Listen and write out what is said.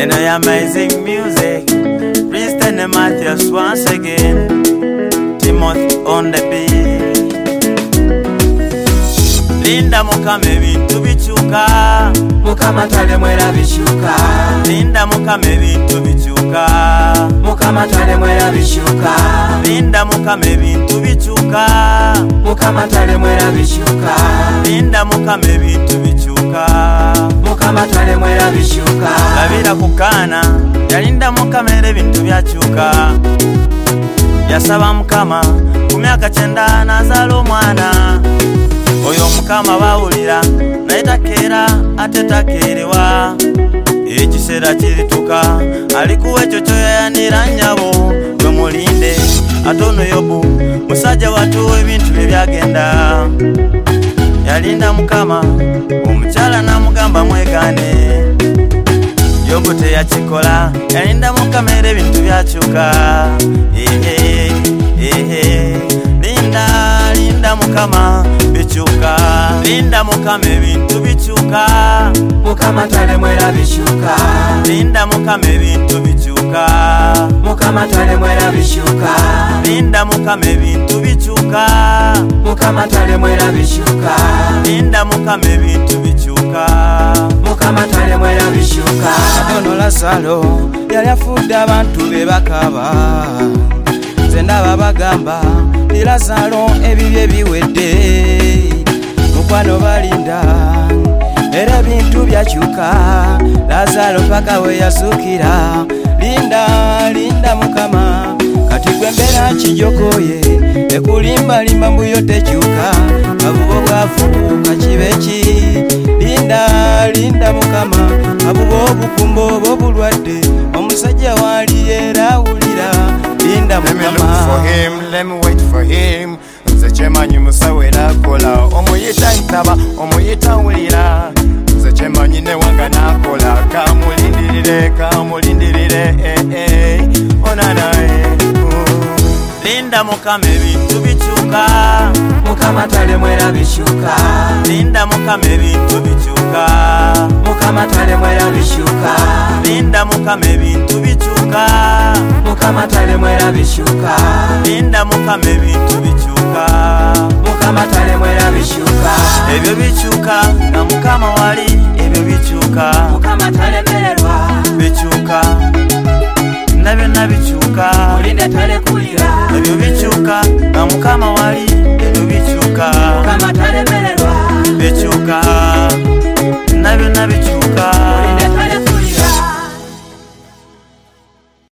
And I amazing music. Princeton and Matthews once again. Timothy on the beat. Linda mukame bintu bichuka. Mukama tale mwera bichuka. Linda mukame bintu bichuka. Mukama tale mwera bichuka. Linda mukame bintu bichuka. Mukama tale mwera bichuka. Linda mukame bintu bichuka. Mukama tale mwera bichuka. Labira kukana yalinda mukamere bintu byachuka. Yasaba mukama ku myaka 9 n'azaala omwana. Oyo mukama bawulira naye takeera ate takeerewa. Ekiseera kirituka alikuwa ekyo kyoyayanira nnyabo gwe mulinde. Ate ono Yobu musajja watuwa ebintu bye byagenda. Yalinda mukama omukyala n'amugamba mwegaane. Yobu teyakikola yalinda mukama era ebintu byakyuka. Linda mukama bichuka. Linda mukama ebintu bichuka. Mukama tale mwera bichuka. Linda mukama ebintu bichuka. Mukama tale mwera bichuka. Linda mukama ebintu bichuka. Mukama tale mwera bichuka. Linda mukama ebintu bichuka. Mukama tale mwera bichuka. Ono Lazaro yali afudde abantu be bakaba. Nze ndaba bagamba Lazaro ebibye biwedde. Mukwano balinda era bintu byakyuka. Lazaro paka we yasukira. Linda mukama kati gwe mbeera kijokoye. Ekulimbalimba mbuyo tekyuka. Abubo bwafuuka kibeki. Linda mukama abubo obukumbo obulwadde. Omusajja wali era awulira. Linda mukama. Let me look for him, let me wait for him. Nze kyemanyi musawera akola. Omuyita ntaba, omuyita wulira. Nze kyemanyi ne wanga nakola. Kamulindirire, onana Linda mukama ebintu bichuka. Mukama tale mwera bichuka. Linda mukama ebintu bichuka. Mukama tale mwera bichuka. Linda mukama ebintu bichuka. Mukama tale mwera bichuka. Linda mukama ebintu bichuka. Mukama tale mwera bichuka. Ebyo bichuka na mukama wali. Ebyo bichuka mukama tale mererwa. Bichuka nabyo nabichuka. Mulinde tale kulira. Ebyo bichuka na mukama wali. Ebyo bichuka mukama tale mererwa. Bichuka nabyo nabichuka.